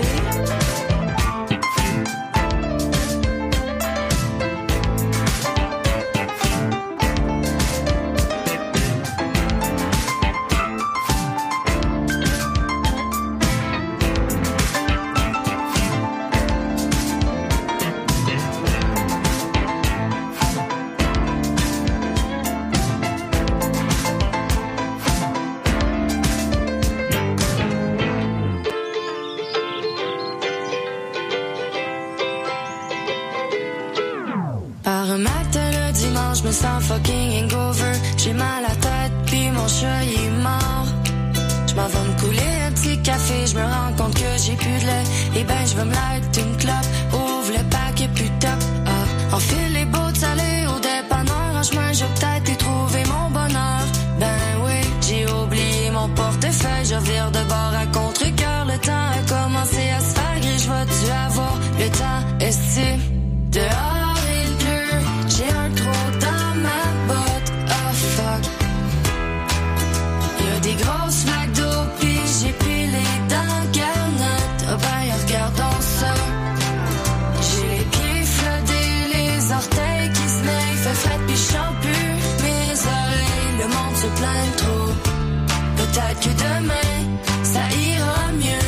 Par un matin le dimanche, je me sens fucking hangover. J'ai mal à la tête, puis mon chat il est mort. Je m'en vais me couler un petit café, je me rends compte que j'ai plus de lait. Et ben je vais me light une clope, ouvre le paquet plus top. Ah, enfile les bottes salées au dépanneur. En chemin, j'ai peut-être y trouvé mon bonheur. Ben oui, j'ai oublié mon portefeuille. Je vire de bord à contre-cœur. Le temps a commencé à se faire gris. Je vais-tu avoir le temps esti? Dehors il pleut, j'ai un trou dans ma botte. Oh fuck. Y'a des grosses flaques d'eau, pis j'ai pilé dans garnotte. Oh ben regardons ça. J'ai les pieds flottés, les orteils qui se naillent. Fait fret pis j'chante plus mes oreilles. Le monde se plaint trop. Peut-être que demain, ça ira mieux.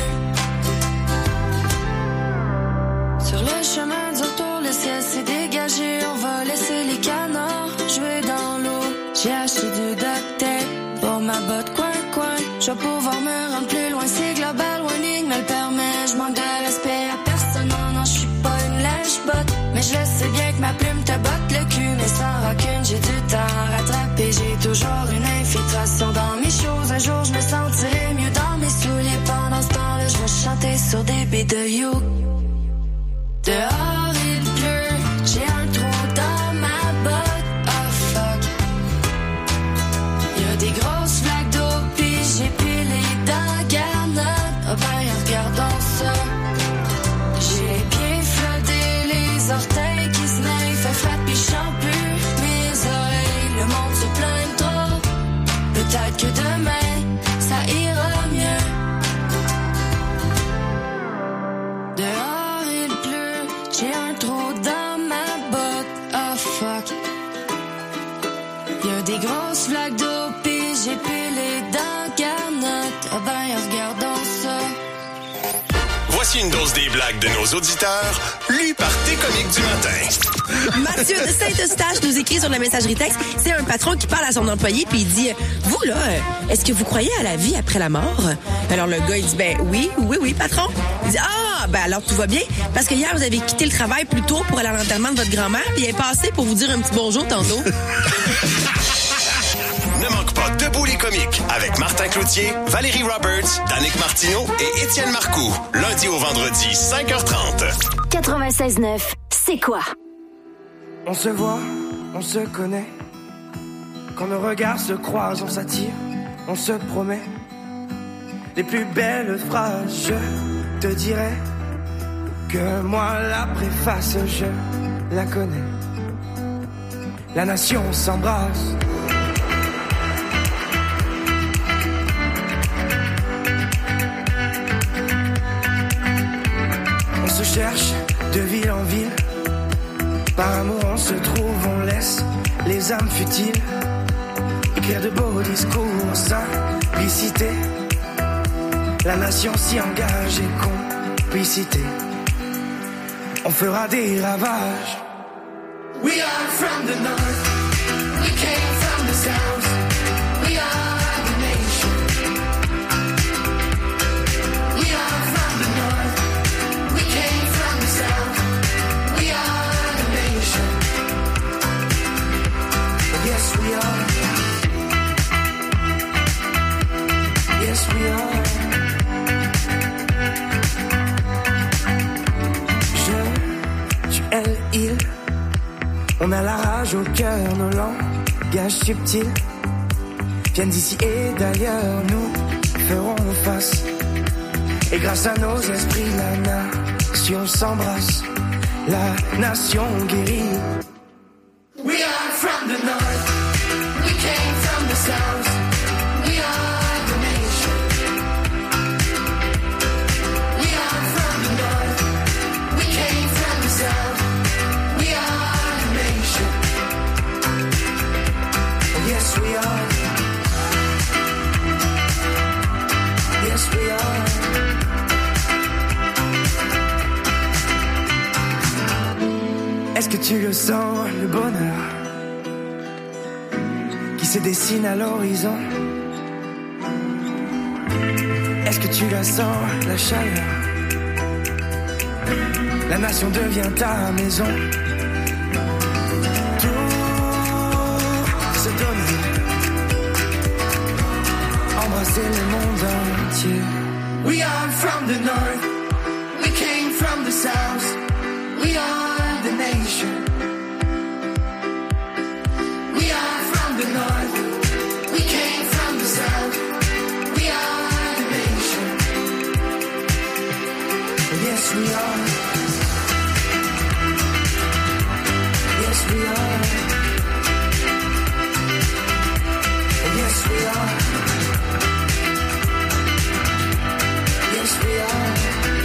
Sur le chemin du retour, le ciel s'est dégagé. On va laisser les canards jouer dans l'eau. J'ai acheté du duct tape pour ma botte coin-coin. Je vais pouvoir me rendre plus loin. C'est global, warning me le permet. Je manque de respect à personne. Non, non, je suis pas une lèche-botte. Mais je le sais bien que ma plume te botte le cul. Mais sans rancune, j'ai du temps à rattraper. J'ai toujours une infiltration dans mes choses. Un jour, je me sentirai mieux dans mes souliers. Pendant ce temps-là, je vais chanter sur des beats de You. Dehors il pleut, j'ai un trou dans ma botte. Oh fuck. Y'a des grosses flaques d'eau, pis j'ai pilé dans garnotte. Oh ben regardons ça. J'ai les pieds flottés, les orteils qui se naillent. Fait fret pis j'chante plus mes Y'a des grosses flaques d'eau, pis j'ai pilé dans garnotte. Ah ben, regardons ça. Voici une dose des blagues de nos auditeurs, lues par tes comiques du matin. Mathieu de Saint-Eustache nous écrit sur la messagerie texte. C'est un patron qui parle à son employé puis il dit « Vous, là, est-ce que vous croyez à la vie après la mort? » Alors le gars, il dit « Ben oui, oui, oui, patron. » Il dit « Ah, ben alors tout va bien parce que hier, vous avez quitté le travail plus tôt pour aller à l'enterrement de votre grand-mère puis elle est passée pour vous dire un petit bonjour tantôt. » Ne manque pas Debout les comiques avec Martin Cloutier, Valérie Roberts, Danick Martineau et Étienne Marcoux. Lundi au vendredi, cinq heures trente. quatre-vingt-seize neuf, c'est quoi? On se voit, on se connaît. Quand nos regards se croisent, on s'attire, on se promet. Les plus belles phrases, je te dirai que moi la préface, je la connais. La nation s'embrasse. On se cherche de ville en ville. Par amour on se trouve, on laisse les âmes futiles écrire de beaux discours, simplicité. La nation s'y engage et complicité. On fera des ravages. We are from the north, we came from the south. We are the nation. We are from the north, we came from the south. We are the nation. Yes, we are. Yes, we are. Je, tu, elle, il. On a la rage au cœur, nos langages subtils viennent d'ici et d'ailleurs, nous ferons face. Et grâce à nos esprits, la nation s'embrasse, la nation guérit. We are from the north, we came from the south. We are the nation. We are from the north, we came from the south. We are the nation. Yes, we are. Yes, we are. Est-ce que tu le sens, le bonheur qui se dessine à l'horizon? Est-ce que tu la sens, la chaleur? La nation devient ta maison. Tout se donner, embrasser le monde entier. We are from the north, we came from the south. We are the nation. We are from the north, we came from the south. We are the nation. Yes, we are. Yes, we are. Yes, we are. Yes, we are.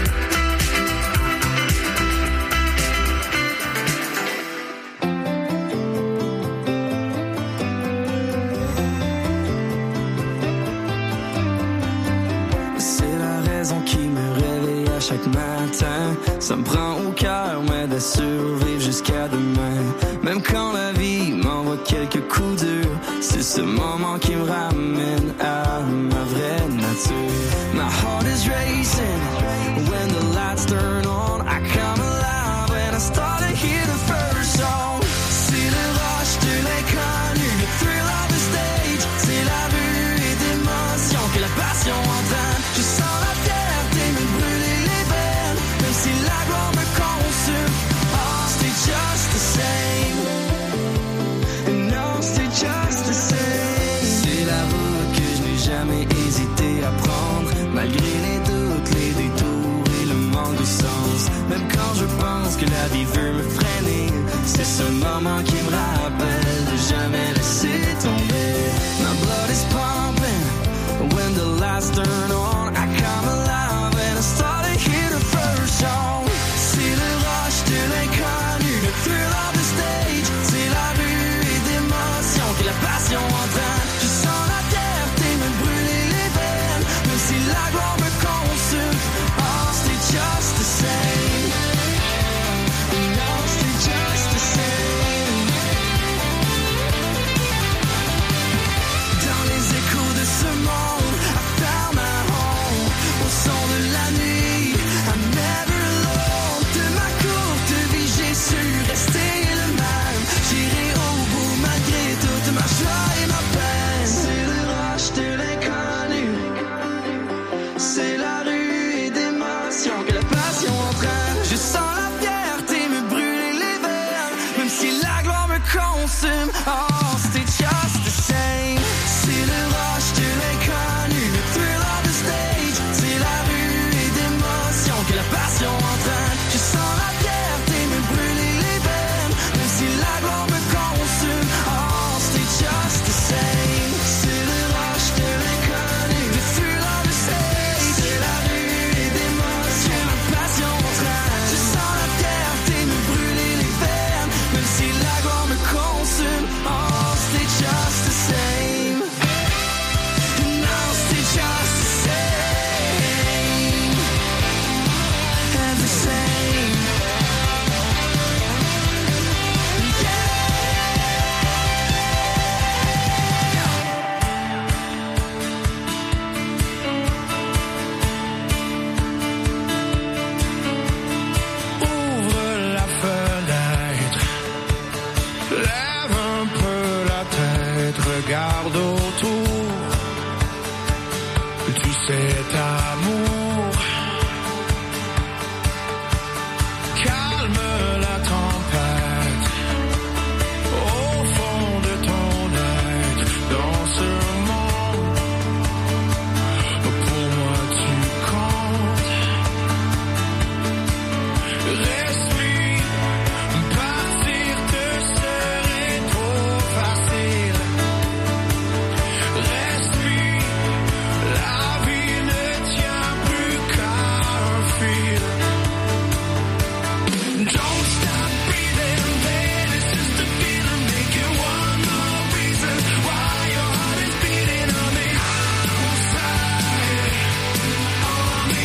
C'est la raison qui me réveille à chaque matin. Ça me prend au cœur, m'aide à survivre jusqu'à demain. Même quand la vie m'envoie quelques coups durs, c'est ce moment qui me ramène à ma vraie nature. My heart is racing when the lights turn on. I come alive when I start to hear the first song. C'est le rush de l'inconnu, le thrill of the stage. C'est la buée d'émotion que la passion entraîne. Je sens la fierté me brûler les veines, même si la gloire me consume. Oh, stay just the same. No, stay just the same. C'est la route que je n'ai jamais hésité à prendre, malgré les doutes, les détours et le manque de sens. Même quand je pense que la vie veut me freiner, c'est ce moment qui me rappelle de jamais laisser tomber. My blood is pumping when the lights turn on. I come alive and I start to hear the first song. C'est le rush de l'inconnu, le thrill of the stage. C'est la buée d'émotion que la passion regarde autour, tout cet amour calme la tempête au fond de ton être. Dans ce monde, pour moi tu comptes. Respire, partir te serait trop facile. Respire, la vie ne tient plus qu'à un fil. Don't stop breathing, baby, it's just a feeling. Make it one more reason why your heart is beating on the outside, on the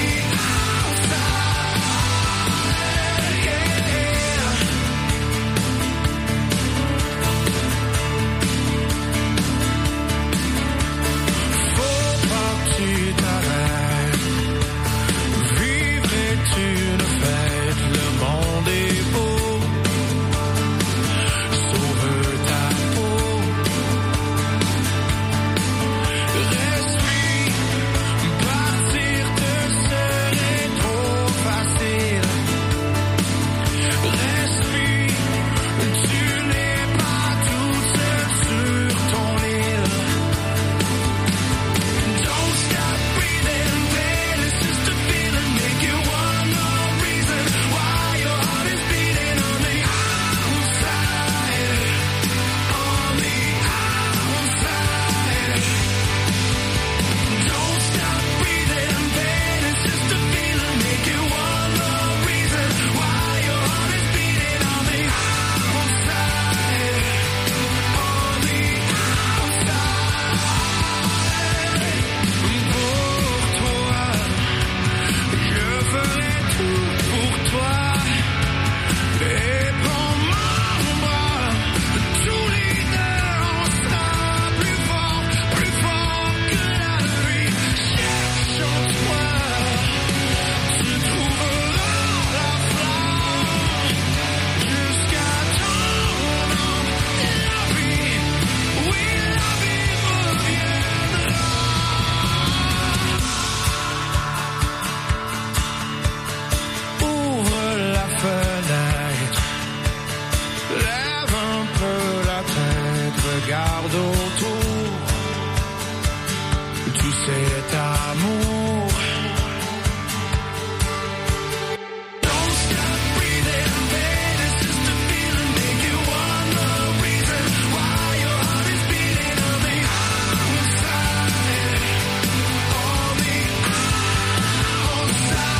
outside, yeah. Faut pas que tu t'arrêtes, vivre est une fête, le monde est beau, sauve ta peau, respire, partir te serait trop facile, respire, tu n'es pas toute seule sur ton île. Don't stop breathing, baby, it's just a feeling. Make it one more reason why your heart is beating on the outside, on the outside. Don't stop breathing, baby, it's just a feeling. Make it one more reason why your heart is beating on the outside, on the outside. Pour toi, je ferai tout pour toi. Et prends mon bras, tous les deux, on sera plus fort, plus fort que la nuit. Cherche en toi, tu trouveras la flamme jusqu'à ton âme. La vie, oui, la vie reviendra. Ouvre la fenêtre, lève un peu la tête, regarde autour, tout cet amour. Don't stop breathing, baby, it's just a feeling. Make it one more reason why your heart is beating on the outside, on the outside.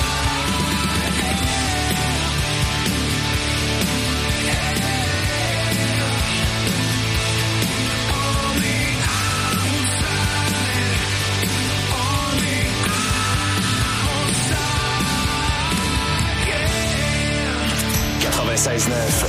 quatre-vingt-seize neuf.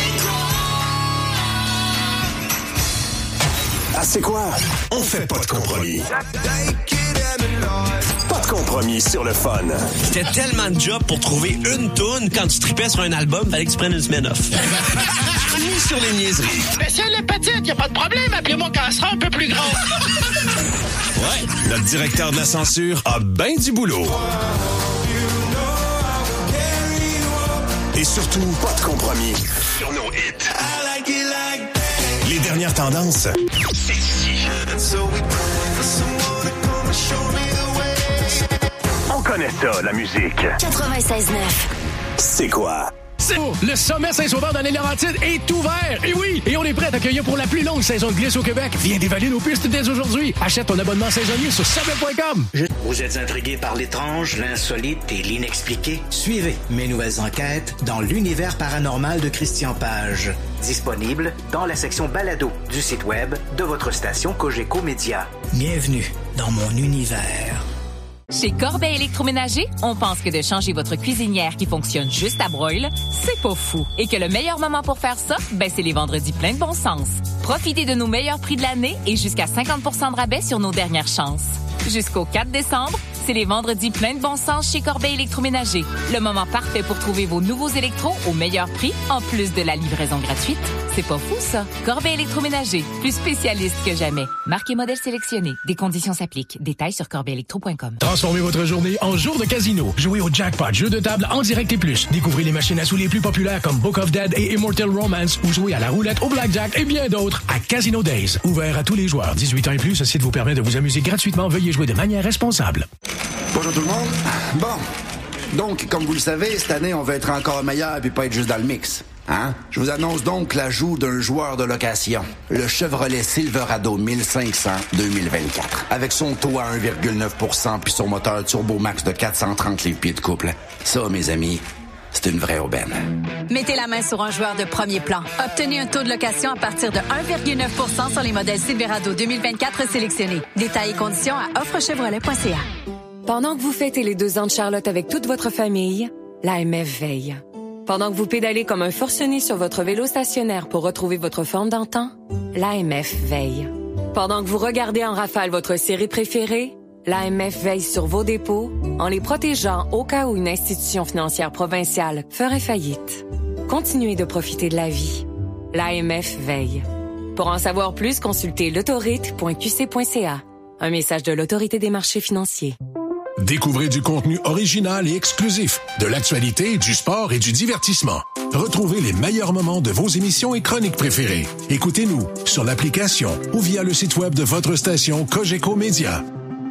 Ah, c'est quoi? On fait pas de compromis. Pas de compromis sur le fun. C'était tellement de job pour trouver une toune. Quand tu tripais sur un album, fallait que tu prennes une semaine off. Ni sur les niaiseries. Mais si elle est petite, y a pas de problème. Appelez-moi quand elle sera un peu plus grande. Ouais, notre directeur de la censure a ben du boulot. Et surtout, pas de compromis sur nos hits. Les dernières tendances, c'est ici. On connaît ça, la musique. quatre-vingt-seize neuf. C'est quoi? Le sommet Saint-Sauveur dans les Laurentides est ouvert. Et oui, et on est prêt à t'accueillir pour la plus longue saison de glisse au Québec. Viens dévaler nos pistes dès aujourd'hui. Achète ton abonnement saisonnier sur subway point com. Vous êtes intrigué par l'étrange, l'insolite et l'inexpliqué? Suivez mes nouvelles enquêtes dans l'univers paranormal de Christian Page. Disponible dans la section balado du site web de votre station Cogeco Média. Bienvenue dans mon univers. Chez Corbeil Électroménager, on pense que de changer votre cuisinière qui fonctionne juste à broil, c'est pas fou. Et que le meilleur moment pour faire ça, ben c'est les vendredis pleins de bon sens. Profitez de nos meilleurs prix de l'année et jusqu'à cinquante pour cent de rabais sur nos dernières chances. Jusqu'au quatre décembre, C'est les vendredis pleins de bon sens chez Corbeil Électroménager. Le moment parfait pour trouver vos nouveaux électros au meilleur prix, en plus de la livraison gratuite. C'est pas fou, ça? Corbeil Électroménager, plus spécialiste que jamais. Marque et modèle sélectionnés. Des conditions s'appliquent. Détails sur corbeil électro point com. Transformez votre journée en jour de casino. Jouez au jackpot, jeu de table en direct et plus. Découvrez les machines à sous les plus populaires comme Book of Dead et Immortal Romance ou jouez à la roulette, au blackjack et bien d'autres à Casino Days. Ouvert à tous les joueurs. dix-huit ans et plus, ce site vous permet de vous amuser gratuitement. Veuillez jouer de manière responsable. Bonjour tout le monde. Bon. Donc, comme vous le savez, cette année, on va être encore meilleur et pas être juste dans le mix. Hein? Je vous annonce donc l'ajout d'un joueur de location, le Chevrolet Silverado mille cinq cents deux mille vingt-quatre. Avec son taux à un virgule neuf pour cent puis son moteur Turbo Max de quatre cent trente livres-pieds de couple. Ça, mes amis, c'est une vraie aubaine. Mettez la main sur un joueur de premier plan. Obtenez un taux de location à partir de un virgule neuf pour cent sur les modèles Silverado deux mille vingt-quatre sélectionnés. Détails et conditions à offre chevrolet point c a. Pendant que vous fêtez les deux ans de Charlotte avec toute votre famille, l'A M F veille. Pendant que vous pédalez comme un forcené sur votre vélo stationnaire pour retrouver votre forme d'antan, l'A M F veille. Pendant que vous regardez en rafale votre série préférée, l'A M F veille sur vos dépôts en les protégeant au cas où une institution financière provinciale ferait faillite. Continuez de profiter de la vie. L'A M F veille. Pour en savoir plus, consultez l'autorite point q c point c a. Un message de l'Autorité des marchés financiers. Découvrez du contenu original et exclusif, de l'actualité, du sport et du divertissement. Retrouvez les meilleurs moments de vos émissions et chroniques préférées. Écoutez-nous sur l'application ou via le site web de votre station Cogeco Média.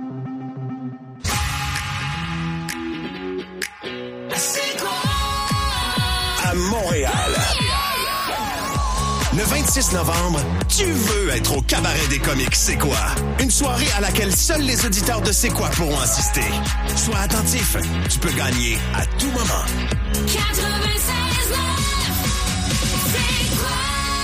À Montréal. Le vingt-six novembre, tu veux être au Cabaret des comiques C'est quoi? Une soirée à laquelle seuls les auditeurs de C'est quoi pourront assister. Sois attentif, tu peux gagner à tout moment. quatre-vingt-seize neuf, C'est quoi?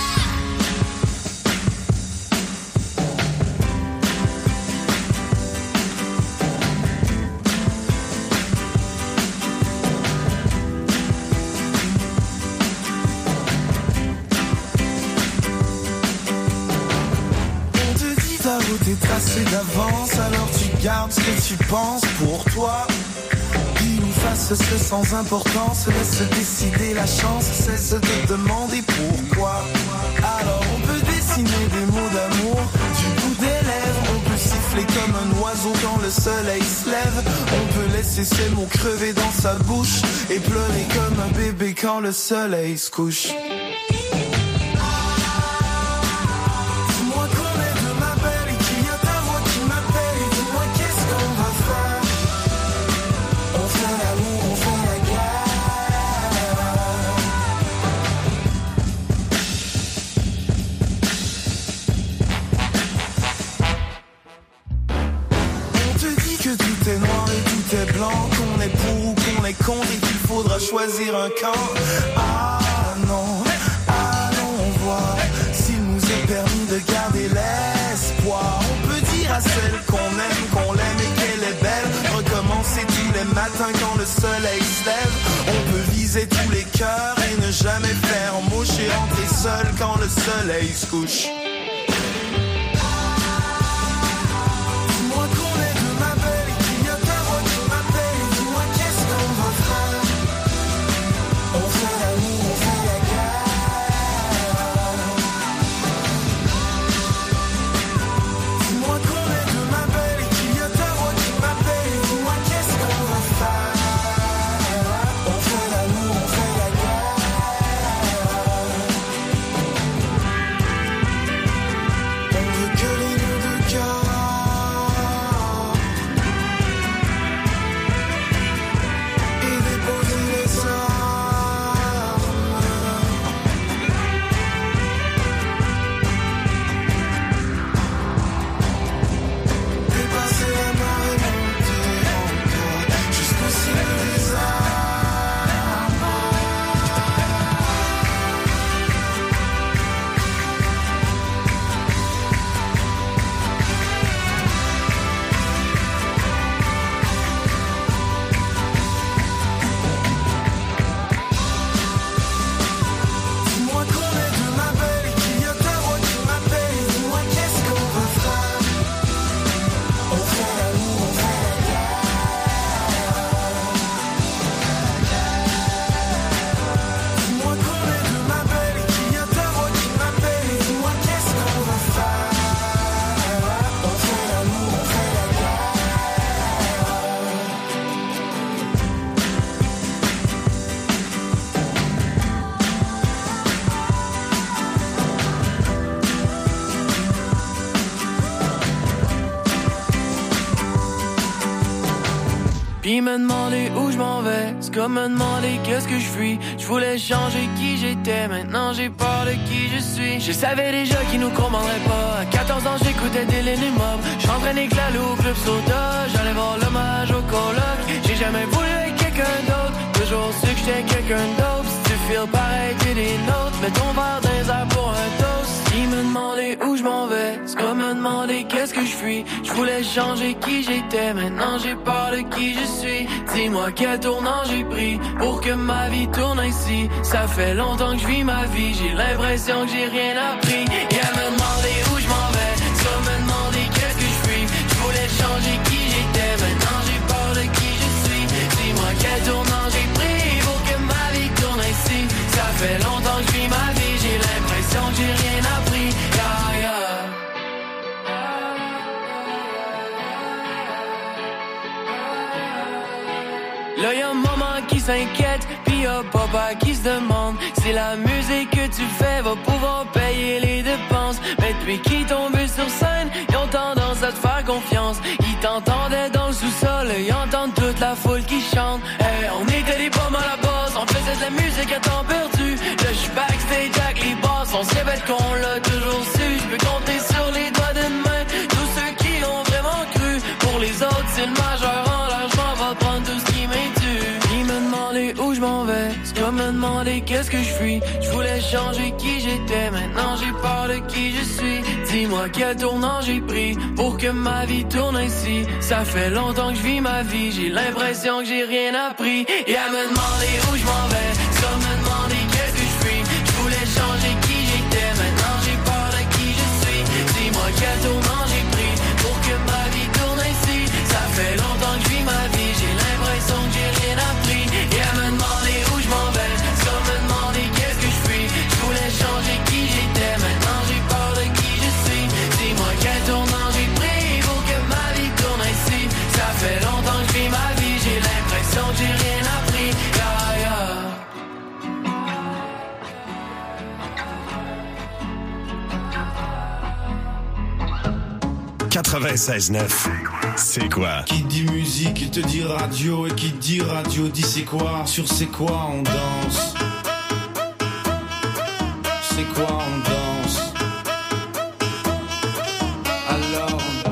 Ta route est tracée d'avance, alors tu gardes ce que tu penses pour toi. Qu'il nous fasse ce sans importance, laisse décider la chance, cesse de demander pourquoi. Alors on peut dessiner des mots d'amour du bout des lèvres, on peut siffler comme un oiseau quand le soleil se lève, on peut laisser ces mots crever dans sa bouche et pleurer comme un bébé quand le soleil se couche. Blanc, qu'on est pour ou qu'on est contre et qu'il faudra choisir un camp. Ah non, ah non, on voit s'il nous est permis de garder l'espoir. On peut dire à celle qu'on aime, qu'on l'aime et qu'elle est belle. Recommencer tous les matins quand le soleil se lève. On peut viser tous les cœurs et ne jamais faire mouche et rentrer seul quand le soleil se couche. Puis me demander où je m'en vais, c'est comme me demander qu'est-ce que je fuis. Je voulais changer qui j'étais, maintenant j'ai peur de qui je suis. Je savais déjà qu'ils nous comprendrait pas. À quatorze ans j'écoutais des lignes immeubles. J'entraînais que la loup au club soda. J'allais voir l'hommage au coloc. J'ai jamais voulu être quelqu'un d'autre. Toujours su que j'étais quelqu'un d'autre. Si tu feels pareil que des nôtres, mets ton verre dans les airs pour un toast. Ils me demandaient où je m'en vais, c'est comme me demander qu'est-ce que je fuis. Je voulais changer qui j'étais, maintenant j'ai peur de qui je suis. Dis-moi quel tournant j'ai pris pour que ma vie tourne ainsi. Ça fait longtemps que je vis ma vie, j'ai l'impression que j'ai rien appris. Et à me demander où je m'en vais, c'est comme me demander qu'est-ce que je fuis. Je voulais changer qui j'étais, maintenant j'ai peur de qui je suis. Dis-moi quel tournant j'ai pris pour que ma vie tourne ainsi. Ça fait longtemps que je vis ma vie, j'ai l'impression que j'ai rien appris. Yeah, yeah. Là y'a maman qui s'inquiète, pis y'a papa qui se demande si la musique que tu fais va pouvoir payer les dépenses. Mais depuis qu'ils tombent sur scène, ils ont tendance à te faire confiance. Ils t'entendaient dans le sous-sol, ils entendent toute la foule qui chante. Hey, on était des pommes à la base, on faisait de la musique à temps perdu. Là j'suis backstage avec les boss, on se répète qu'on l'a toujours su. J'peux compter sur les doigts d'une main tous ceux qui ont vraiment cru. Pour les autres c'est le majeur en l'argent va prendre tout ce qui m'est dû. Ils me demandaient où je m'en vais, c'est comme me demander qu'est-ce que je fuis. Je voulais changer qui j'étais, maintenant j'ai peur de qui je suis. Dis-moi quel tournant j'ai pris pour que ma vie tourne ainsi. Ça fait longtemps que je vis ma vie, j'ai l'impression que j'ai rien appris. Et à me demander où je m'en vais, c'est comme me demander qu'est-ce que je fuis. Je voulais changer qui j'étais, maintenant j'ai peur de qui je suis. Dis-moi quel tournant j'ai pris pour que ma vie tourne ainsi. Ça fait longtemps que je vis ma vie, j'ai l'impression que j'ai rien appris. Et à me demander où je m'en vais, c'est comme me demander qu'est-ce que je fuis. Je voulais changer qui j'étais, maintenant j'ai peur de qui je suis. Dis-moi quel tournant j'ai pris pour que ma vie tourne ainsi. Ça fait longtemps que je vis ma vie, j'ai l'impression que j'ai rien appris. Yeah, yeah. quatre-vingt-seize neuf, c'est quoi? Qui dit musique te dit radio, et qui dit radio dit c'est quoi? Sur c'est quoi on danse? C'est quoi on danse?